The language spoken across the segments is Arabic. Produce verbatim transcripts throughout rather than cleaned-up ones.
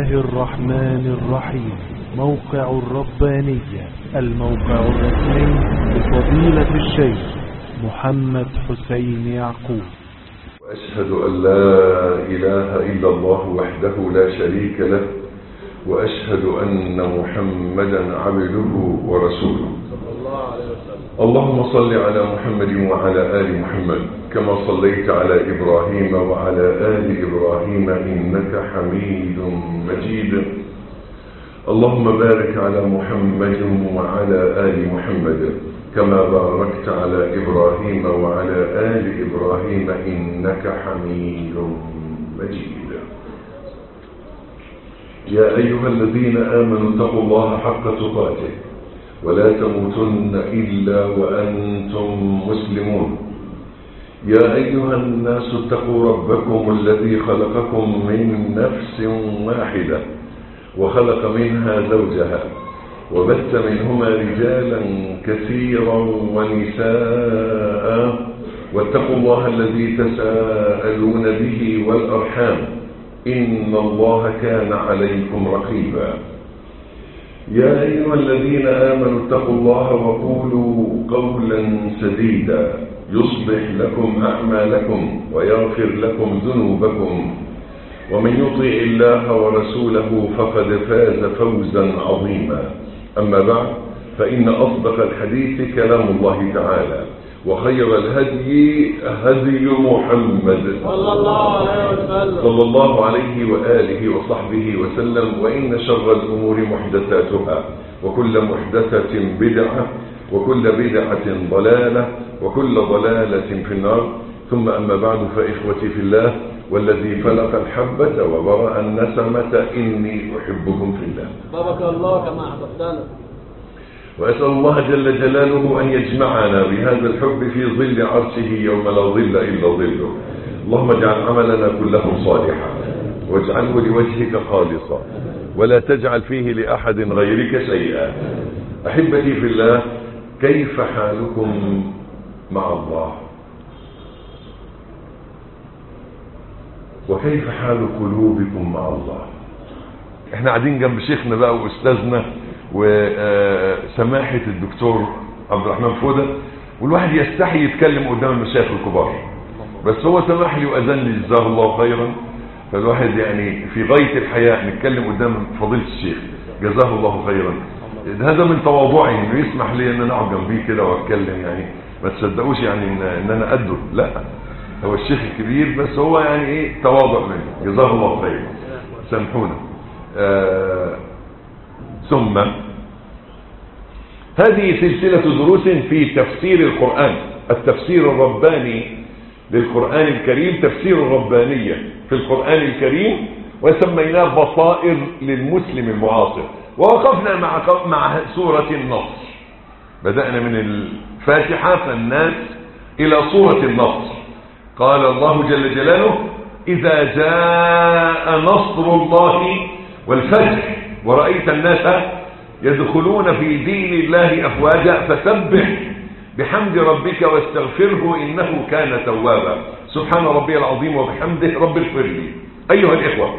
الله الرحمن الرحيم. موقع الربانية، الموقع الرسمي لفضيلة الشيخ محمد حسين يعقوب. وأشهد أن لا إله إلا الله وحده لا شريك له، وأشهد أن محمدا عبده ورسوله. اللهم صل على محمد وعلى آل محمد كما صليت على إبراهيم وعلى آل إبراهيم إنك حميد مجيد. اللهم بارك على محمد وعلى آل محمد كما باركت على إبراهيم وعلى آل إبراهيم إنك حميد مجيد. يا أيها الذين آمنوا اتقوا الله حق تقاته ولا تموتن إلا وأنتم مسلمون. يا أيها الناس اتقوا ربكم الذي خلقكم من نفس واحدة وخلق منها زوجها وبث منهما رجالا كثيرا ونساء، واتقوا الله الذي تساءلون به والأرحام إن الله كان عليكم رقيبا. يا أيها الذين آمنوا اتقوا الله وقولوا قولا سديدا يصلح لكم أعمالكم ويغفر لكم ذنوبكم، ومن يطع الله ورسوله فقد فاز فوزا عظيما. أما بعد، فإن أصدق الحديث كلام الله تعالى، وخير الهدي هدي محمد صلى الله عليه وسلم صلى الله عليه وآله وصحبه وسلم. وإن شر الأمور محدثاتها، وكل محدثة بدعة، وكل بدعة ضلالة، وكل ضلالة في النار. ثم أما بعد، فإخوتي في الله والذي فلق الحبة وبرأ النسمة إني أحبكم في الله. بارك الله كما أحببتنا. وأسأل الله جل جلاله أن يجمعنا بهذا الحب في ظل عرشه يوم لا ظل إلا ظله. اللهم اجعل عملنا كله صالحا واجعله لوجهك خالصا ولا تجعل فيه لأحد غيرك شيئا. أحبتي في الله، كيف حالكم مع الله؟ وكيف حال قلوبكم مع الله؟ احنا قاعدين جنب شيخنا بقى وأستاذنا وسماحة الدكتور عبد الرحمن فودة، والواحد يستحي يتكلم قدام المشايخ الكبار، بس هو سمح لي وأذن لي جزاه الله خيرا. فالواحد يعني في غاية الحياة نتكلم قدام فضيلة الشيخ جزاه الله خيرا. هذا من تواضعي انه يسمح لي ان انا اقعد جنبيه كده واتكلم. يعني ما تصدقوش يعني ان, إن انا قده، لا، هو الشيخ الكبير بس هو يعني ايه تواضع منه جزاه الله خيرا. سامحونا. آه ثم هذه سلسلة دروس في تفسير القرآن، التفسير الرباني للقرآن الكريم، تفسير الربانية في القرآن الكريم، وسميناه بصائر للمسلم المعاصر. ووقفنا مع مع سورة النصر، بدأنا من الفاتحة فالناس إلى سورة النصر. قال الله جل جلاله: إذا جاء نصر الله والفتح ورأيت الناس يدخلون في دين الله أفواجا فسبح بحمد ربك واستغفره إنه كان توابا. سبحان ربي العظيم وبحمده رب اغفر لي. أيها الإخوة،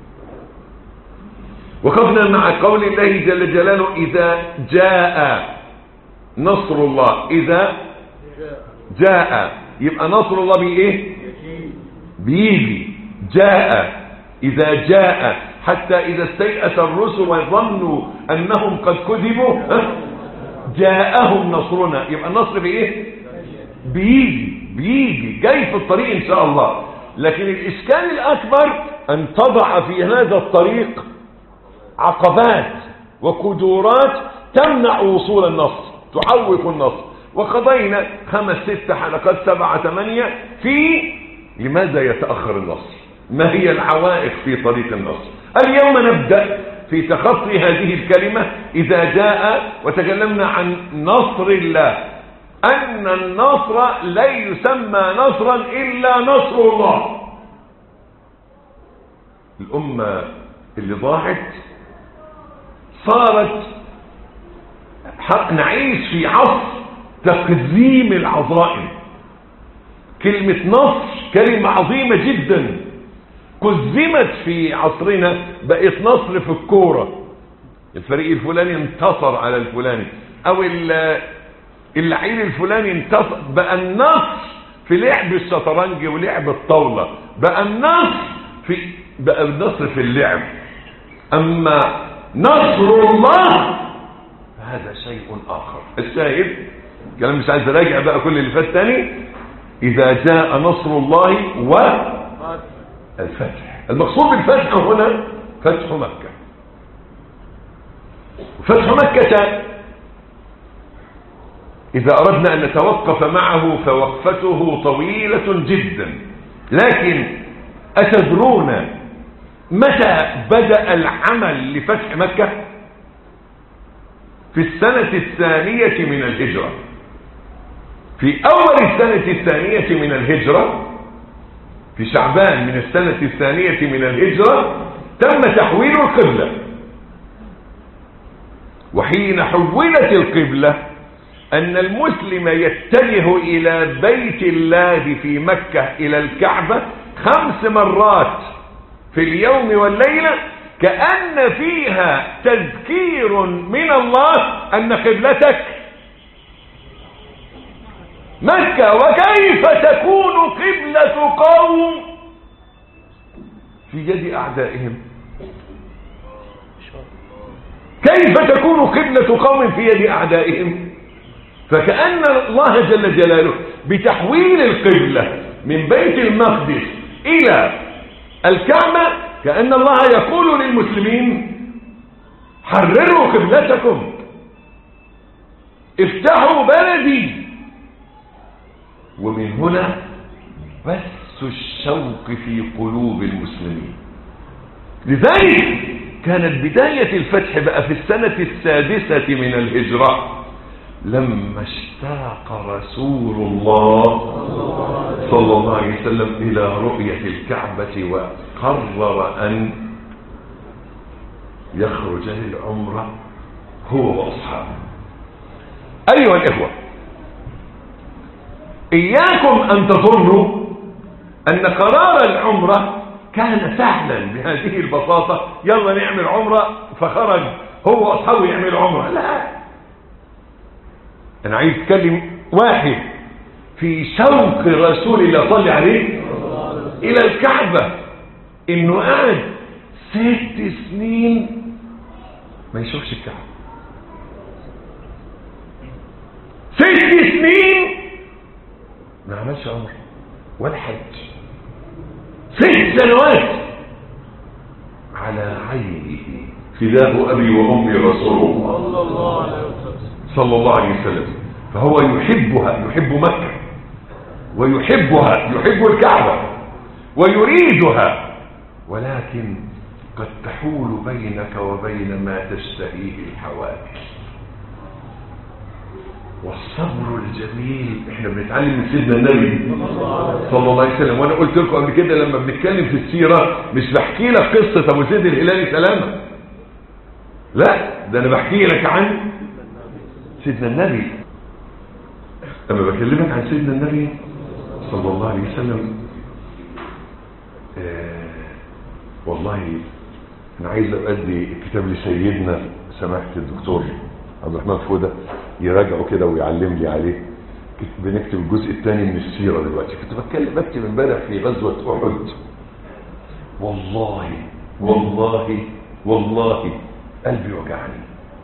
وقفنا مع قول الله جل جلاله: إذا جاء نصر الله. إذا جاء يبقى نصر الله بإيه؟ بيجي. جاء، إذا جاء، حتى إذا استيأس الرسل وظنوا أنهم قد كذبوا جاءهم نصرنا. يبقى النصر بإيه؟ بيجي بيجي جاي في الطريق إن شاء الله. لكن الإشكال الأكبر أن تضع في هذا الطريق عقبات وكدورات تمنع وصول النصر، تعوق النصر. وقضينا خمس ست حلقات، سبعة ثمانية، في لماذا يتأخر النصر، ما هي العوائق في طريق النصر. اليوم نبدأ في تخطي هذه الكلمة إذا جاء، وتكلمنا عن نصر الله، أن النصر لا يسمى نصرا إلا نصر الله. الأمة اللي ضاعت صارت نعيش في عصر تقديم العظائم. كلمة نصر كلمة عظيمة جدا، قزمت في عصرنا بقت نصر في الكورة، الفريق الفلاني انتصر على الفلاني، او اللعيب الفلاني انتصر. بقى النصر في لعب الشطرنج ولعب الطاولة، بقى النصر في بقى النصر في اللعب. اما نصر الله هذا شيء اخر. الشاهد كلام مش عايز اراجع بقى كل اللي فات تاني. اذا جاء نصر الله والفتح، المقصود بالفتح هنا فتح مكة. فتح مكة إذا أردنا أن نتوقف معه فوقفته طويلة جدا، لكن أتدرون متى بدأ العمل لفتح مكة؟ في السنة الثانية من الهجرة. في أول السنة الثانية من الهجرة، في شعبان من السنة الثانية من الهجرة، تم تحويل القبلة. وحين حولت القبلة أن المسلم يتجه إلى بيت الله في مكة إلى الكعبة خمس مرات في اليوم والليلة، كأن فيها تذكير من الله أن قبلتك مكة. وكيف تكون قبلة قوم في يد أعدائهم؟ كيف تكون قبلة قوم في يد أعدائهم؟ فكأن الله جل جلاله بتحويل القبلة من بيت المقدس إلى الكعبة، كأن الله يقول للمسلمين حرروا قبلتكم، افتحوا بلدي. ومن هنا بث الشوق في قلوب المسلمين. لذلك كانت بداية الفتح بقى في السنة السادسة من الهجرة، لما اشتاق رسول الله صلى الله عليه وسلم إلى رؤية الكعبة وقرر أن يخرج للعمرة هو وأصحابه. أيها الإخوة، إياكم أن تظنوا أن قرار العمرة كان سهلا بهذه البساطة، يلا نعمل عمرة فخرج هو وأصحابه يعمل عمرة. لا، أنا عايز أتكلم واحد في شوق رسول الله صلى عليه إلى الكعبة، إنه قاعد ست سنين ما يشوفش الكعبة، ست سنين ما عملش عمر ولا حج، ست سنوات على عينه فداه أبي وأمي رسول الله صلى الله عليه وسلم. فهو يحبها، يحب مكة ويحبها، يحب الكعبة ويريدها، ولكن قد تحول بينك وبين ما تشتهيه الحوادث. والصبر الجميل احنا بنتعلم من سيدنا النبي صلى الله عليه وسلم. وانا قلت لكم قبل كده لما بنتكلم في السيرة مش بحكي لك قصة ابو زيد الهلالي سلامة، لا، ده انا بحكي لك عن سيدنا النبي. لما بكلمك عن سيدنا النبي صلى الله عليه وسلم، آه والله انا عايز ادي الكتاب لسيدنا سماحة الدكتور عبد الرحمن فودة يراجعه كده ويعلم لي عليه. كنت بنكتب الجزء الثاني من السيرة دلوقتي، كنت بتكلم بكتب امبارح في غزوة أحد. والله والله والله قلبي وجعني،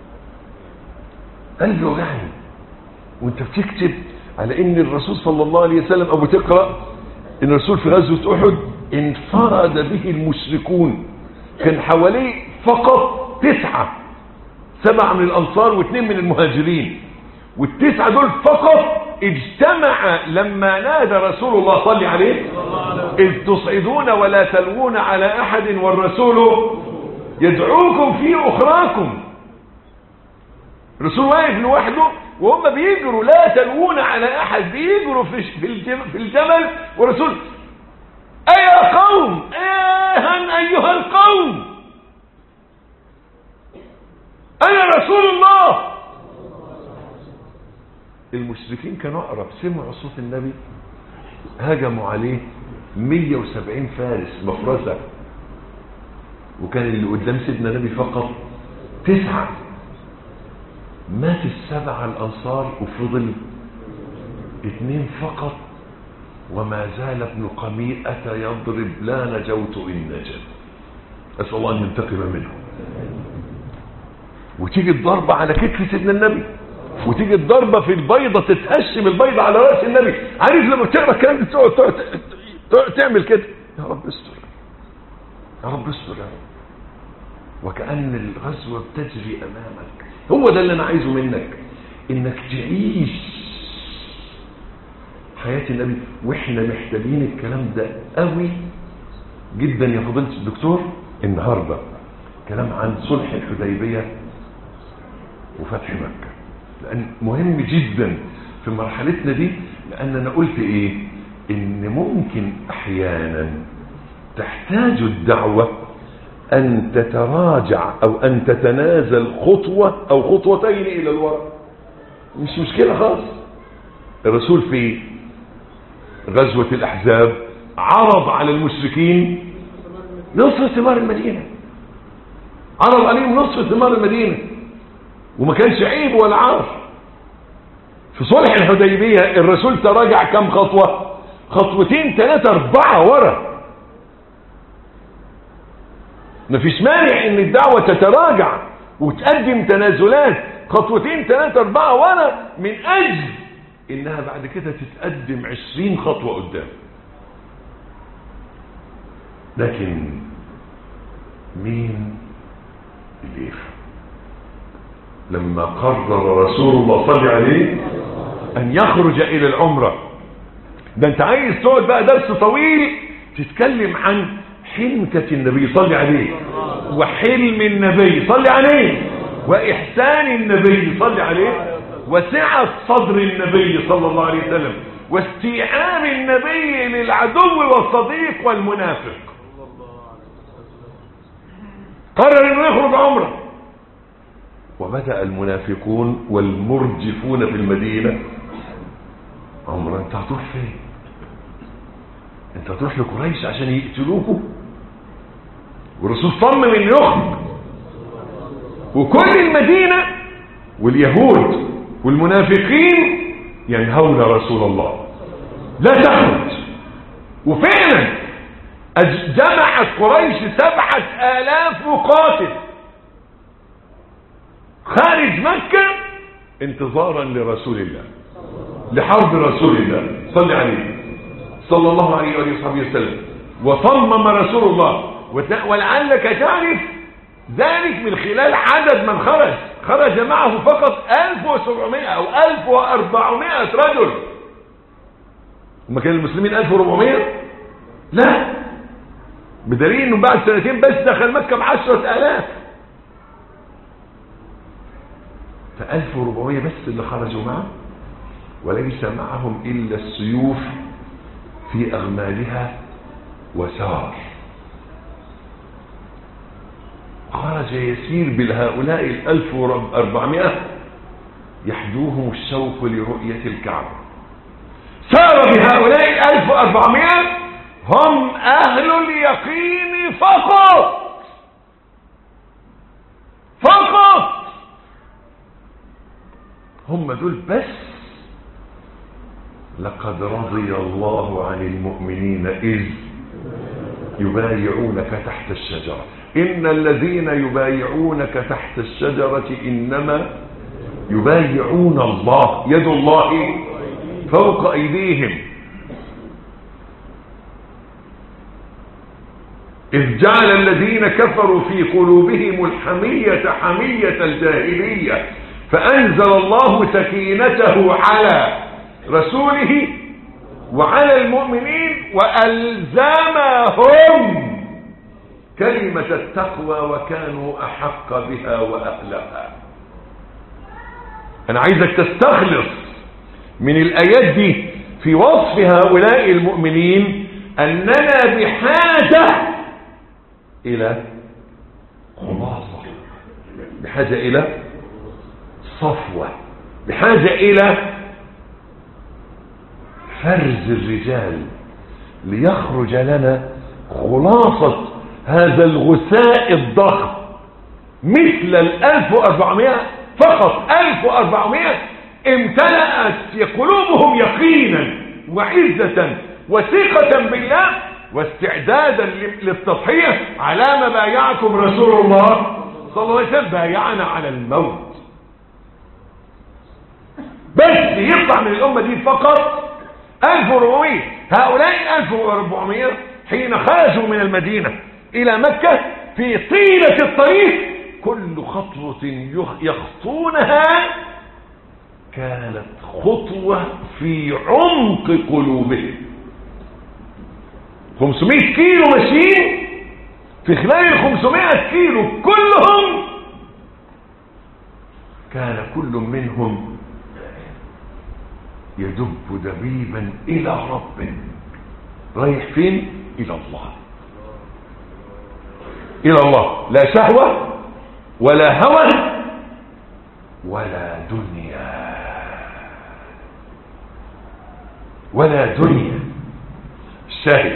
قلبي وجعني وانت بتكتب على ان الرسول صلى الله عليه وسلم، او بتقرأ ان الرسول في غزوة أحد انفرد به المشركون، كان حواليه فقط تسعة، سبعة من الأنصار واثنين من المهاجرين، والتسعة دول فقط اجتمع لما نادى رسول الله صلى عليه إذ تصعدون ولا تلوون على أحد والرسول يدعوكم في أخراكم. الرسول واقف لوحده وهم بيجروا لا تلوون على أحد، بيجروا في الجبل، والرسول أيها قوم، أيها أيها القوم، أنا رسول الله. المشركين كانوا أقرب، سمعوا صوت النبي هجموا عليه مية وسبعين فارس مفرسة، وكان اللي قدام سيدنا النبي فقط تسعة. مات السبعة الأنصار وفضل اثنين فقط، وما زال ابن قميئة يضرب لا نجوت إن نجت. أسأل الله أن ينتقم منه. وتيجي الضربة على كتف سيدنا النبي، وتيجي الضربة في البيضة تتهشم البيضة على رأس النبي. عارف لما بتقرأ الكلام ده تقعد تقعد تقعد تعمل كده، يا رب استر يا رب استر يا رب، وكأن الغزوة بتجري أمامك. هو ده اللي أنا عايزه منك، إنك تعيش حياة النبي. وإحنا محتاجين الكلام ده قوي جدا يا فضيلة الدكتور. النهاردة كلام عن صلح الحديبية وفتح مكة، لأن مهم جدا في مرحلتنا دي. لأن أنا قلت إيه؟ إن ممكن أحيانا تحتاج الدعوة أن تتراجع أو أن تتنازل خطوة أو خطوتين إلى الوراء، مش مشكلة خالص. الرسول في غزوة الأحزاب عرض على المشركين نصر ثمار المدينة، عرض عليهم نصر ثمار المدينة، وما كانش عيب ولا عار. في صلح الحديبية الرسول تراجع كم خطوة؟ خطوتين ثلاثة أربعة ورا. مفيش مانع ان الدعوة تتراجع وتقدم تنازلات خطوتين ثلاثة أربعة ورا، من أجل إنها بعد كده تتقدم عشرين خطوة قدام. لكن مين اللي يفهم؟ لما قرر رسول الله صلى الله عليه أن يخرج إلى العمرة، ده أنت عايز تقعد بقى درس طويل تتكلم عن حنكة النبي صلى عليه، وحلم النبي صلى عليه، وإحسان النبي صلى عليه، وسعة صدر النبي صلى الله عليه وسلم، واستيعاب النبي للعدو والصديق والمنافق. قرر انه يخرج عمره، وبدأ المنافقون والمرجفون في المدينة عمره. انت هتروح فين؟ انت هتروح لقريش عشان يقتلوكوا؟ والرسول صمم انه يخرج، وكل المدينة واليهود والمنافقين ينهون رسول الله لا تخرج. وفعلا جمعت قريش سبعة آلاف مقاتل خارج مكة انتظارا لرسول الله، لحرب رسول الله صلى عليه صلى الله عليه وآله وصحبه وسلم. وصمم رسول الله، ولعلك تعرف ذلك من خلال عدد من خرج. خرج معه فقط ألف وسبعمائة أو ألف وأربعمائة رجل. وما كان المسلمين ألف وأربعمائة؟ لا، بدليل انه بعد سنتين بس دخل مكة بعشرة آلاف. فألف وأربعمائة بس اللي خرجوا معه، وليس معهم إلا السيوف في أغمالها وسار. خرج يسير بهؤلاء الألف وأربعمائة يحدوهم الشوق لرؤية الكعبة. سار بهؤلاء الألف وأربعمائة هم أهل اليقين فقط فقط، هم دول بس. لقد رضي الله عن المؤمنين إذ يبايعونك تحت الشجرة. إن الذين يبايعونك تحت الشجرة إنما يبايعون الله، يد الله فوق أيديهم. إذ جعل الذين كفروا في قلوبهم الحمية حمية الجاهلية فأنزل الله سكينته على رسوله وعلى المؤمنين وألزمهم كلمة التقوى وكانوا أحق بها وأهلها. أنا عايزك تستخلص من الآيات دي في وصف هؤلاء المؤمنين أننا بحاجة إلى خلاصة، بحاجة إلى صفوة، بحاجة إلى فرز الرجال، ليخرج لنا خلاصة هذا الغثاء الضخم مثل الألف وأربعمائة، فقط ألف وأربعمائة امتلأت قلوبهم يقينا وعزة وثقة بالله واستعدادا للتضحية على ما بايعكم رسول الله صلى الله عليه وسلم. بايعنا على الموت، بس يطلع من الأمة دي فقط ألف وأربعمائة. هؤلاء ألف وأربعمائة حين خرجوا من المدينة إلى مكة في طيلة الطريق كل خطوة يخطونها كانت خطوة في عمق قلوبهم. خمسمائة كيلو ماشيين، في خلال الخمسمائة كيلو كلهم كان كل منهم يدب دبيبا إلى ربه. رايح فين؟ إلى الله، إلى الله، لا شهوة ولا هوى ولا دنيا ولا دنيا. الشاهد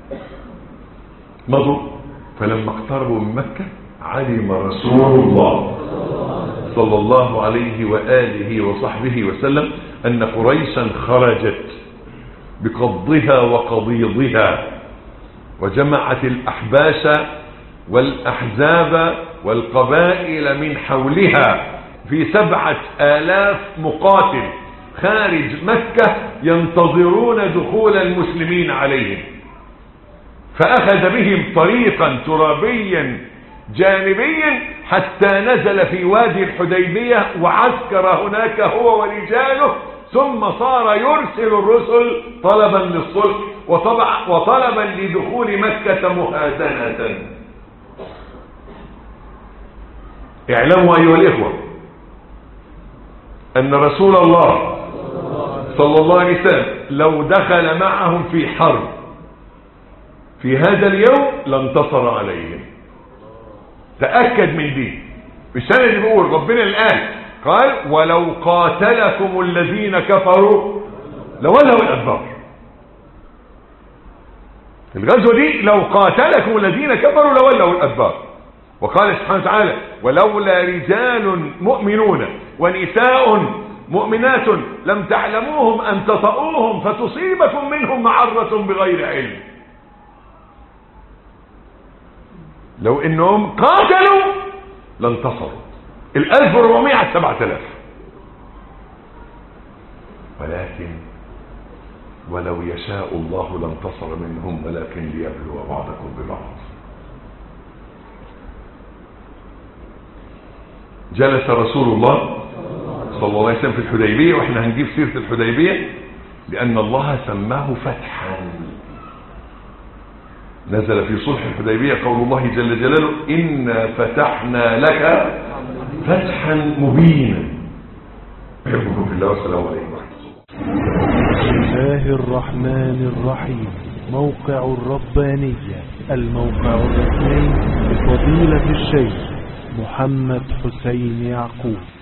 مضوا، فلما اقتربوا من مكة علم رسول الله صلى الله عليه وآله وصحبه وسلم أن قريشا خرجت بقضها وقضيضها، وجمعت الأحباش والأحزاب والقبائل من حولها في سبعة آلاف مقاتل خارج مكة ينتظرون دخول المسلمين عليهم. فأخذ بهم طريقا ترابيا جانبيا حتى نزل في وادي الحديبية وعسكر هناك هو ورجاله، ثم صار يرسل الرسل طلبا للصلح وطلبا لدخول مكة مهادنة. اعلموا أيها الإخوة أن رسول الله صلى الله عليه وسلم لو دخل معهم في حرب في هذا اليوم لانتصر عليهم. تأكد من دي، مش انا اللي بقول، ربنا الآن قال ولو قاتلكم الذين كفروا لولوا الأدبار. الغزوة دي لو قاتلكم الذين كفروا لولوا الأدبار. وقال سبحانه وتعالى ولولا رجال مؤمنون ونساء مؤمنات لم تعلموهم أن تطؤوهم فتصيبكم منهم معرة بغير علم. لو انهم قاتلوا لانتصروا. الالف وربعمائة سبعة الاف. ولكن ولو يشاء الله لانتصر منهم ولكن ليبلو بعضكم ببعض. جلس رسول الله صلى الله عليه وسلم في الحديبية، واحنا هنجيب سيرة الحديبية لأن الله سماه فتحا. نزل في صلح الحديبية قول الله جل جلاله إنا فتحنا لك فتحا مبينا. أحبكم في الله والسلام عليكم. بسم الله الرحمن الرحيم. موقع الربانية، الموقع الرسمي لفضيلة الشيخ محمد حسين يعقوب.